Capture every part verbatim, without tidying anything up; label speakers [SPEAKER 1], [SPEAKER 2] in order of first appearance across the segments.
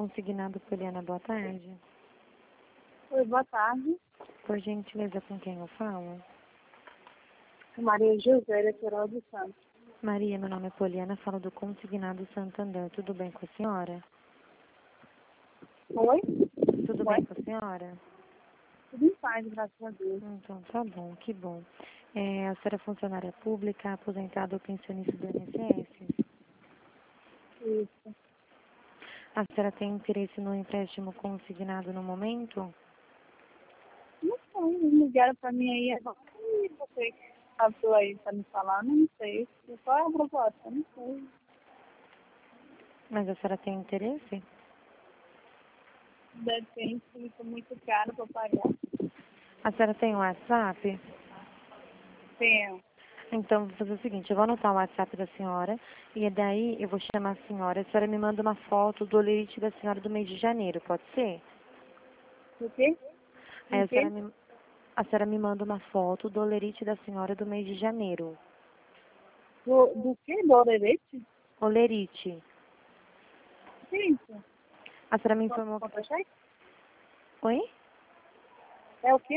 [SPEAKER 1] Consignado Poliana, boa tarde.
[SPEAKER 2] Oi, boa tarde.
[SPEAKER 1] Por gentileza, com quem eu falo?
[SPEAKER 2] Maria José, eleitoral de Santos.
[SPEAKER 1] Maria, meu nome é Poliana, falo do Consignado Santander. Tudo bem com a senhora?
[SPEAKER 2] Oi?
[SPEAKER 1] Tudo
[SPEAKER 2] Oi?
[SPEAKER 1] bem com a senhora?
[SPEAKER 2] Tudo em paz, graças a Deus.
[SPEAKER 1] Então, tá bom, que bom. É, a senhora é funcionária pública, aposentada ou pensionista do I N S S?
[SPEAKER 2] Isso.
[SPEAKER 1] A senhora tem interesse no empréstimo consignado no momento?
[SPEAKER 2] Não sei, eles ligaram pra mim aí agora. E você passou aí pra me falar? Não sei. Qual é a proposta? Não sei.
[SPEAKER 1] Mas a senhora tem interesse?
[SPEAKER 2] Depende, fica muito caro pra pagar.
[SPEAKER 1] A senhora tem o WhatsApp?
[SPEAKER 2] Tenho.
[SPEAKER 1] Então, vou fazer o seguinte, eu vou anotar o WhatsApp da senhora e daí eu vou chamar a senhora. A senhora me manda uma foto do olerite da senhora do mês de janeiro, pode ser?
[SPEAKER 2] O quê?
[SPEAKER 1] Aí
[SPEAKER 2] O
[SPEAKER 1] a senhora
[SPEAKER 2] quê?
[SPEAKER 1] me, a senhora me manda uma foto do olerite da senhora do mês de janeiro.
[SPEAKER 2] Do, do quê? Do orelete?
[SPEAKER 1] Olerite.
[SPEAKER 2] Que isso?
[SPEAKER 1] A senhora me informou que...
[SPEAKER 2] Contra-cheque?
[SPEAKER 1] Oi?
[SPEAKER 2] É o quê?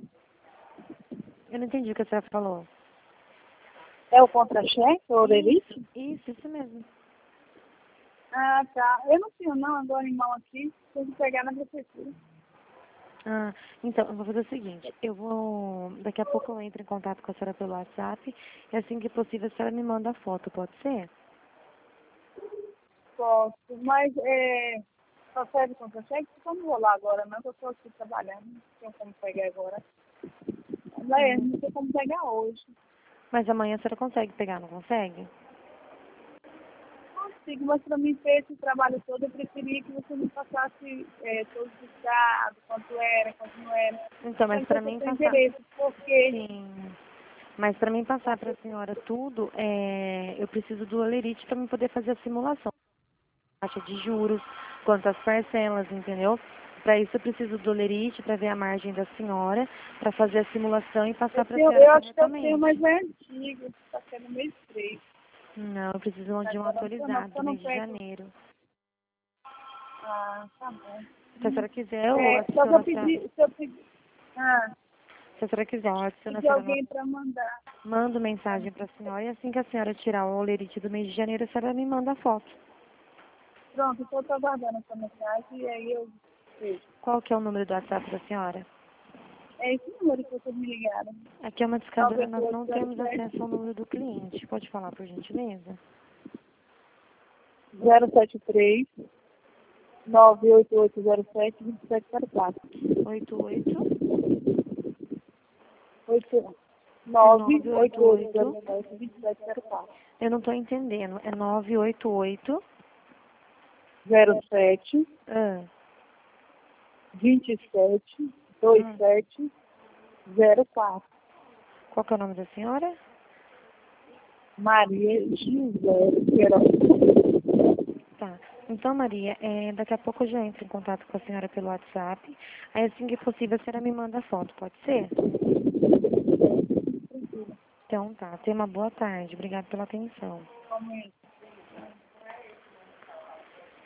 [SPEAKER 1] Eu não entendi o que a senhora falou.
[SPEAKER 2] É o contra-cheque? O orelete?
[SPEAKER 1] Isso, isso, isso mesmo.
[SPEAKER 2] Ah, tá. Eu não tenho não agora em mão aqui. Tem que pegar na prefeitura.
[SPEAKER 1] Ah, então, eu vou fazer o seguinte, eu vou, daqui a pouco eu entro em contato com a senhora pelo WhatsApp e assim que possível a senhora me manda a foto, pode ser?
[SPEAKER 2] Posso, mas é, só serve contra-cheque? Eu não vou lá agora, não, que eu estou aqui trabalhando. Não tenho como pegar agora. Mas é,
[SPEAKER 1] Hum.
[SPEAKER 2] não tem como pegar hoje.
[SPEAKER 1] Mas amanhã a senhora consegue pegar, não consegue?
[SPEAKER 2] Consigo, mas para mim ter esse trabalho todo, eu preferia que você me passasse é, todos os dados, quanto era, quanto não era.
[SPEAKER 1] Então, mas
[SPEAKER 2] Então,
[SPEAKER 1] pra
[SPEAKER 2] eu
[SPEAKER 1] mim
[SPEAKER 2] tenho
[SPEAKER 1] passar...
[SPEAKER 2] interesse, porque...
[SPEAKER 1] Sim. Mas pra mim passar pra senhora tudo, é... eu preciso do olerite pra mim poder fazer a simulação. Taxa de juros, quantas parcelas, entendeu? Pra isso eu preciso do olerite pra ver a margem da senhora, pra fazer a simulação e passar
[SPEAKER 2] Eu,
[SPEAKER 1] pra
[SPEAKER 2] tenho,
[SPEAKER 1] senhora
[SPEAKER 2] eu acho que eu tenho,
[SPEAKER 1] corretamente.
[SPEAKER 2] mas é antigo, está sendo mês três.
[SPEAKER 1] Não, eu preciso de um
[SPEAKER 2] Agora não estou não,
[SPEAKER 1] atualizado
[SPEAKER 2] porque
[SPEAKER 1] do
[SPEAKER 2] eu não
[SPEAKER 1] mês de
[SPEAKER 2] pego.
[SPEAKER 1] janeiro.
[SPEAKER 2] Ah, tá bom.
[SPEAKER 1] Se a senhora quiser, eu
[SPEAKER 2] É, só que eu
[SPEAKER 1] adiciono a senhora.
[SPEAKER 2] pedi, se eu pedir... Ah,
[SPEAKER 1] Se a senhora quiser, eu adiciono a
[SPEAKER 2] pedir
[SPEAKER 1] senhora no...
[SPEAKER 2] alguém para mandar.
[SPEAKER 1] Mando mensagem pra senhora e assim que a senhora tirar o olerite do mês de janeiro, a senhora me manda a foto.
[SPEAKER 2] Pronto, então eu estou aguardando essa mensagem e aí eu vejo.
[SPEAKER 1] Qual que é o número do WhatsApp da senhora?
[SPEAKER 2] É esse número que vocês me ligaram.
[SPEAKER 1] Aqui é uma
[SPEAKER 2] nove
[SPEAKER 1] discadora,
[SPEAKER 2] oito
[SPEAKER 1] nós
[SPEAKER 2] oito
[SPEAKER 1] não
[SPEAKER 2] zero
[SPEAKER 1] temos acesso ao número do cliente. Pode falar, por gentileza?
[SPEAKER 2] zero sete três nove oito oito zero sete dois sete zero quatro.
[SPEAKER 1] oito oito
[SPEAKER 2] nove
[SPEAKER 1] nove
[SPEAKER 2] oito
[SPEAKER 1] oito
[SPEAKER 2] oito zero
[SPEAKER 1] oito.
[SPEAKER 2] sete dois sete zero quatro.
[SPEAKER 1] Eu não estou entendendo. É nove oito oito.
[SPEAKER 2] zero sete
[SPEAKER 1] Ah,
[SPEAKER 2] dois sete dois
[SPEAKER 1] ah.
[SPEAKER 2] sete zero quatro.
[SPEAKER 1] Qual que é o nome da senhora?
[SPEAKER 2] Maria José Queiroz.
[SPEAKER 1] Tá. Então, Maria, é, daqui a pouco eu já entro em contato com a senhora pelo WhatsApp. Aí, assim que possível, a senhora me manda a foto, pode ser? Então, tá. Tenha uma boa tarde. Obrigada pela atenção.
[SPEAKER 2] Realmente.